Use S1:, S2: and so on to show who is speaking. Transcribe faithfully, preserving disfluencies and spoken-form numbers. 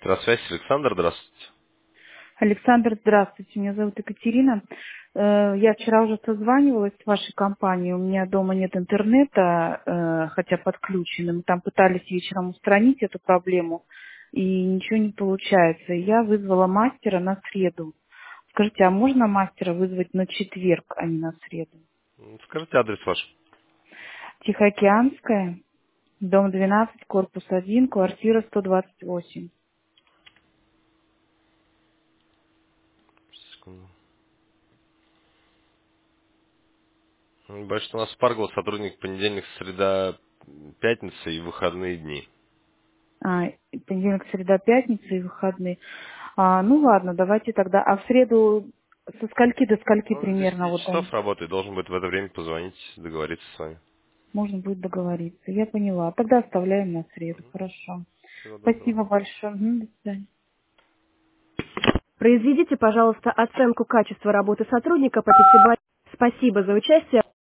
S1: Электросвязь, Александр, здравствуйте.
S2: Александр, здравствуйте. Меня зовут Екатерина. Э, Я вчера уже созванивалась с вашей компанией. У меня дома нет интернета, э, хотя подключен. Мы там пытались вечером устранить эту проблему, и ничего не получается. И Я вызвала мастера на среду. Скажите, а можно мастера вызвать на четверг, а не на среду?
S1: М, Скажите адрес ваш.
S2: Тихоокеанская, дом двенадцать, корпус один, квартира сто двадцать восемь.
S1: Секунду. М, Бачит, у нас Спаргл сотрудник понедельник, среда, пятница и выходные дни.
S2: А, понедельник, среда, пятница и выходные. А, ну ладно, давайте тогда. А в среду со скольки до скольки
S1: Он с
S2: примерно
S1: десяти
S2: вот
S1: часов
S2: он
S1: работает, должен будет в это время позвонить, договориться с вами.
S2: можно будет договориться? Я поняла. Тогда оставляем на среду. Хорошо.
S1: Всего доброго.
S2: Спасибо большое. Мгм, до свидания.
S3: Произведите, пожалуйста, оценку качества работы сотрудника по пятибалльной. Спасибо за участие.